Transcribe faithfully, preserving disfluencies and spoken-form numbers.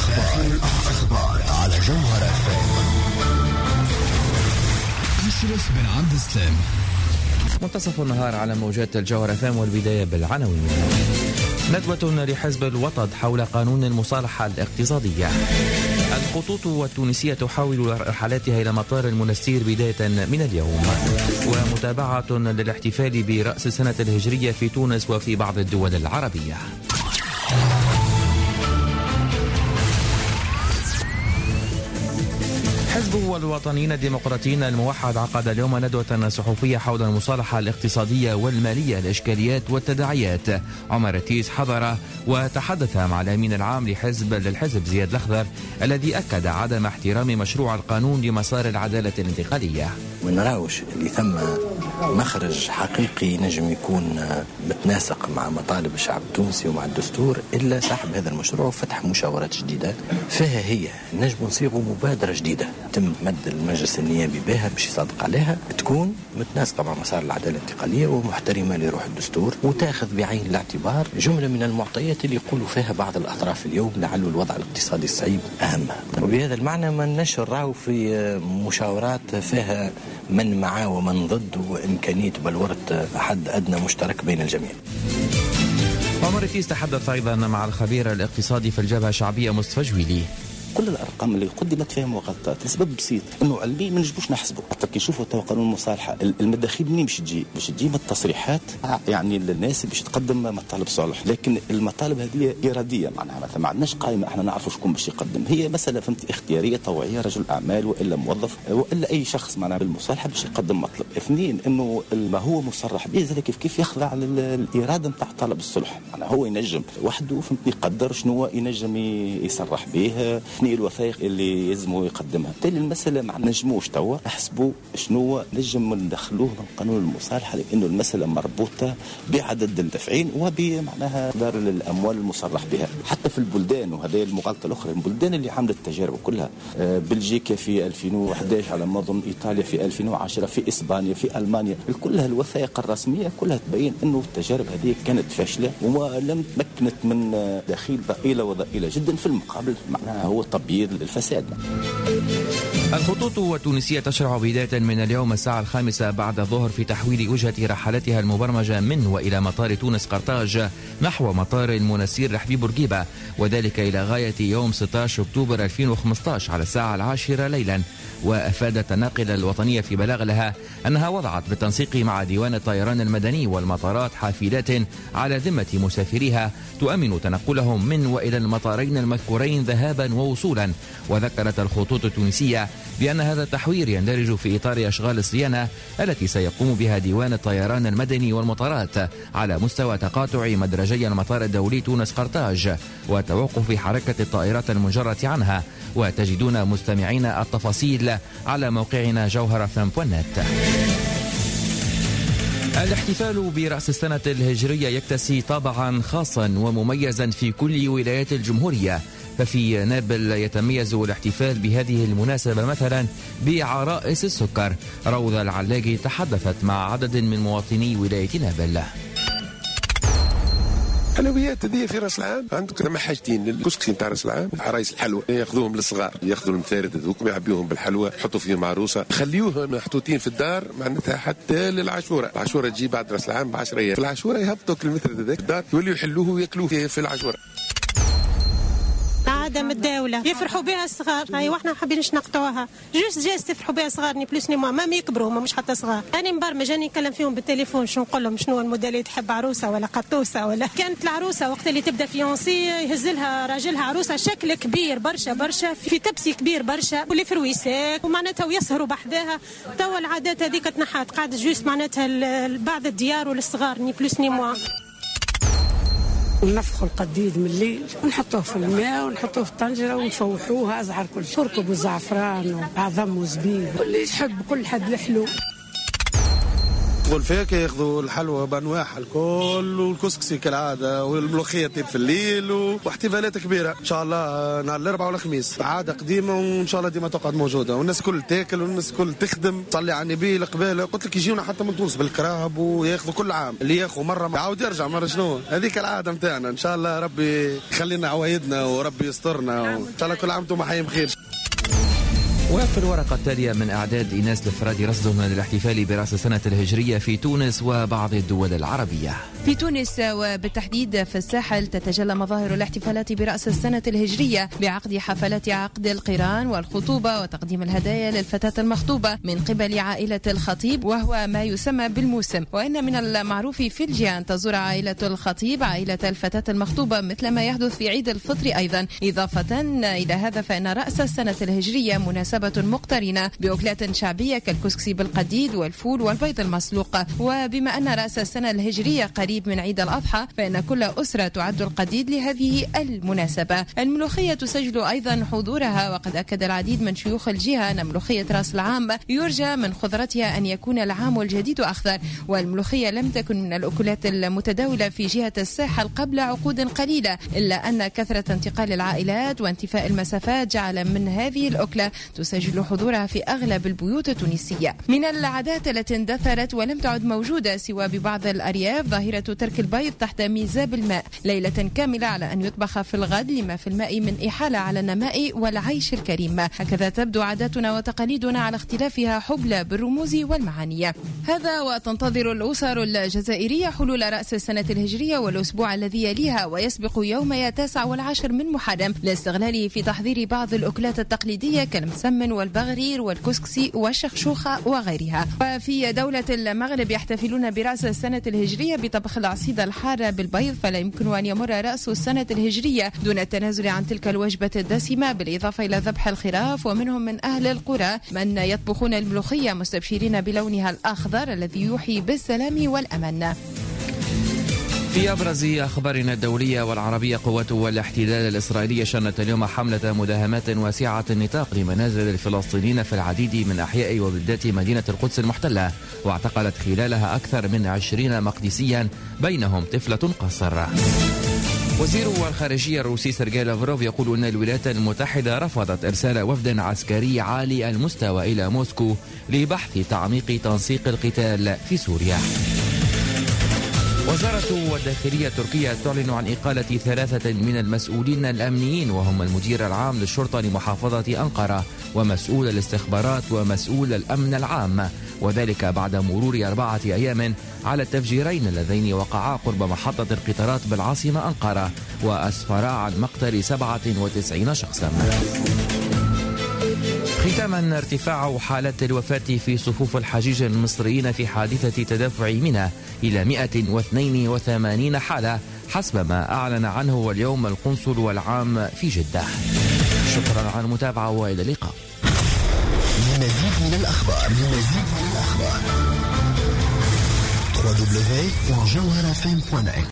الأخبار الأخبار على جوهر اف ام. أشرف بن عبد السلام. منتصف النهار على موجات الجوهر اف ام، والبداية بالعناوين. ندوة لحزب الوطن حول قانون المصالحة الاقتصادية. الخطوط والتونسية تحاول رحلاتها إلى مطار المنستير بداية من اليوم. ومتابعة للاحتفال برأس السنة الهجرية في تونس وفي بعض الدول العربية. حزب الوطنيين الديمقراطيين الموحد عقد اليوم ندوة صحفية حول المصالحة الاقتصادية والمالية، الإشكاليات والتداعيات. عمر التيس حضر وتحدث مع الأمين العام لحزب للحزب زياد الأخضر، الذي أكد عدم احترام مشروع القانون لمسار العدالة الانتقالية. ونراوش اللي ثم مخرج حقيقي نجم يكون متناسق مع مطالب الشعب التونسي ومع الدستور إلا صاحب هذا المشروع وفتح مشاورات جديدة فيها هي نجم نصيغوا مبادرة جديدة تم مد المجلس النيابي بها باش يصادق عليها، تكون متناسقة مع مسار العدالة الانتقالية ومحترمة لروح الدستور، وتاخذ بعين الاعتبار جملة من المعطيات اللي يقولوا فيها بعض الأطراف اليوم لعل الوضع الاقتصادي الصعيب أهمها. وبهذا المعنى ما نشر راهو في مشاورات فيها من معاه ومن ضد، وإمكانية بلورة حد أدنى مشترك بين الجميع. عمر التيس تحدث أيضا مع الخبير الاقتصادي في الجبهة الشعبية مصطفى جويلي. كل الارقام اللي قدمت فيها مغالطات لسبب بسيط انه علمي ما نجبوش نحسبوا. حتى كي نشوفوا تو قانون المصالحه المداخيل منين باش تجي؟ باش تجي من التصريحات يعني الناس باش تقدم مطالب صلح، لكن المطالب هذه اراديه، معناها مثلا ما عندناش قائمه احنا نعرفوا شكون باش يقدم، هي مساله فهمت اختياريه طوعيه، رجل اعمال والا موظف والا اي شخص معناها بالمصالحه باش يقدم مطلب. اثنين انه ما هو مصرح به زي كيف كيف يخضع للاراده نتاع طلب الصلح، معناها هو ينجم وحده فهمت يقدر شنو ينجم يصرح به، الوثائق اللي يلزموا يقدمها. بالتالي المسألة ما نجموش توا نحسبوا شنو نجم ندخلوه من قانون المصالحة، لأنه المسألة مربوطة بعدد الدفعين وبمعناها دار الأموال المصرح بها. حتى في البلدان، وهذه المغالطة الأخرى، البلدان اللي عملت التجارب كلها، بلجيكا في ألفين وأحد عشر على ما أظن، إيطاليا في ألفين وعشرة، في إسبانيا، في ألمانيا، كلها الوثائق الرسمية كلها تبين أنه التجارب هذه كانت فاشلة ولم تمكنت من دخيل ضئيلة وضئيلة جدا، في المقابل معناها هو تبييض للفساد. الخطوط والتونسية تشرع بداية من اليوم الساعة الخامسة بعد الظهر في تحويل وجهة رحلاتها المبرمجة من وإلى مطار تونس قرطاج نحو مطار المنستير رحبي بورقيبة، وذلك إلى غاية يوم ستة عشر أكتوبر ألفين وخمسة عشر على الساعة العاشرة ليلا. وأفادت الناقلة الوطنية في بلاغ لها أنها وضعت بالتنسيق مع ديوان الطيران المدني والمطارات حافلات على ذمة مسافريها تؤمن تنقلهم من وإلى المطارين المذكورين ذهابا ووصولا. وذكرت الخطوط التونسية بأن هذا التحوير يندرج في إطار أشغال الصيانة التي سيقوم بها ديوان الطيران المدني والمطارات على مستوى تقاطع مدرجي المطار الدولي تونس قرطاج وتوقف حركة الطائرات المنجرة عنها. وتجدون مستمعين التفاصيل على موقعنا جوهر اف ام دوت نت. الاحتفال برأس السنة الهجرية يكتسي طابعا خاصا ومميزا في كل ولايات الجمهورية. ففي نابل يتميز الاحتفال بهذه المناسبة مثلا بعرائس السكر. روضة العلاقي تحدثت مع عدد من مواطني ولاية نابل. حلويات هذه في راس العام عندك ثم حاجتين، الكسكسي نتاع راس العام، عرايس الحلوى ياخذوهم للصغار، ياخذوا المثارد هذوك ويعبيوهم بالحلوى، يحطوا فيهم عروسه، خليوهم محطوطين في الدار معناتها حتى للعاشوره. العاشوره تجي بعد راس العام ب عشرة ايام، في العاشوره يهبطوا المثرد هذاك الدار يوليوا يحلوه وياكلوه في العاشوره. عادة من الدولة يفرحوا بها الصغار، هاي واحنا حابينش نقطعوها، جوست جاست يفرحوا بها صغار ني بلوس ني موا، ما يكبروا هما مش حتى صغار. أنا مبرمج أنا نكلم فيهم بالتليفون شنو نقول لهم شنو الموديل اللي تحب عروسة ولا قطوسة ولا. كانت العروسة وقت اللي تبدا فيونسي يهز لها راجلها عروسة شكل كبير برشا برشا في تبسي كبير برشا واللي فرويساك ومعناتها ويسهروا بحداها. توا العادات هذيك تنحات قاعدة جوست معناتها بعض الديار والصغار ني بلوس ني موا. ونفخوا القديد من الليل ونحطوه في الماء ونحطوه في الطنجرة ونفوحوه أزعر كل تركب وزعفران وعظم وزبيب واللي يحب كل حد لحلو. ياخذوا الفاكهه، ياخذوا الحلوى بانواعها الكل، والكسكسي كالعاده، والملوخيه طيب في الليل، واحتفالات كبيره ان شاء الله نهار الاربعاء والخميس. عاده قديمه وان شاء الله ديما تقعد موجوده، والناس كل تاكل والناس كل تخدم. صلي على النبي القباله، قلت لك يجيونا حتى من تونس بالكراهب وياخذوا كل عام، اللي ياخذ مره يعاود يرجع مره. شنو هذيك العاده نتاعنا. ان شاء الله ربي يخلينا عوايدنا وربي يسترنا، وان شاء الله كل عام وانتم حيين بخير. وفي الورقة التالية من إعداد إيناس الفرادي رصد من الاحتفال برأس السنة الهجرية في تونس وبعض الدول العربية. في تونس وبالتحديد في الساحل تتجلى مظاهر الاحتفالات برأس السنة الهجرية بعقد حفلات عقد القران والخطوبة وتقديم الهدايا للفتاة المخطوبة من قبل عائلة الخطيب، وهو ما يسمى بالموسم. وإن من المعروف في الجهة أن تزور عائلة الخطيب عائلة الفتاة المخطوبة مثل ما يحدث في عيد الفطر أيضا. إضافة إلى هذا فإن رأس السنة الهجرية مناسبة مقترنة بأكلات شعبية كالكسكسي بالقديد والفول والبيض المسلوق. وبما أن رأس السنة الهجرية قريب من عيد الأضحى فإن كل أسرة تعد القديد لهذه المناسبة. الملوخية تسجل أيضا حضورها، وقد أكد العديد من شيوخ الجهة أن ملوخية رأس العام يرجى من خضرتها أن يكون العام الجديد أخضر. والملوخية لم تكن من الأكلات المتداولة في جهة الساحل قبل عقود قليلة، إلا أن كثرة انتقال العائلات وانتفاء المسافات جعل من هذه الأكلة تسجل حضورها في أغلب البيوت التونسية. من العادات التي اندثرت ولم تعد موجودة سوى ببعض الأرياف ظاهرة ترك البيض تحت ميزاب الماء ليلة كاملة على أن يطبخ في الغد لما في الماء من إحالة على النماء والعيش الكريم. هكذا تبدو عاداتنا وتقاليدنا على اختلافها حبلى بالرموز والمعاني. هذا وتنتظر الأسر الجزائرية حلول رأس السنة الهجرية والأسبوع الذي يليها ويسبق يومي التاسع والعاشر من محرم لاستغلاله في تحضير بعض الأكلات التقليدية كالمسمن والبغرير والكسكسي والشخشوخة وغيرها. وفي دولة المغرب يحتفلون برأس السنة الهجرية بطبخ العصيدة الحارة بالبيض، فلا يمكن أن يمر رأس السنة الهجرية دون التنازل عن تلك الوجبة الدسمة، بالإضافة إلى ذبح الخراف. ومنهم من أهل القرى من يطبخون الملوخية مستبشرين بلونها الأخضر الذي يوحي بالسلام والأمن. في أبرز أخبارنا الدولية والعربية، قوات الاحتلال الإسرائيلية شنت اليوم حملة مداهمات واسعة النطاق لمنازل الفلسطينيين في العديد من أحياء وبلدات مدينة القدس المحتلة، واعتقلت خلالها أكثر من عشرين مقدسيا بينهم طفلة قاصرة. وزير الخارجية الروسي سيرجي لافروف يقول أن الولايات المتحدة رفضت إرسال وفد عسكري عالي المستوى إلى موسكو لبحث تعميق تنسيق القتال في سوريا. وزارة الداخلية التركية تعلن عن إقالة ثلاثة من المسؤولين الأمنيين، وهم المدير العام للشرطة لمحافظة أنقرة ومسؤول الاستخبارات ومسؤول الأمن العام، وذلك بعد مرور أربعة أيام على التفجيرين اللذين وقعا قرب محطة القطارات بالعاصمة أنقرة وأسفرا عن مقتل سبعة وتسعين شخصا. ختاما، ارتفاع حالات الوفاة في صفوف الحجيج المصريين في حادثة تدافع منى إلى مئة واثنين وثمانين حالة حسب ما أعلن عنه اليوم القنصل والعام في جدة. شكرا على المتابعة وإلى اللقاء. لمزيد من الأخبار لمزيد من الأخبار دبليو دبليو دبليو دوت جوهرة إف إم دوت نت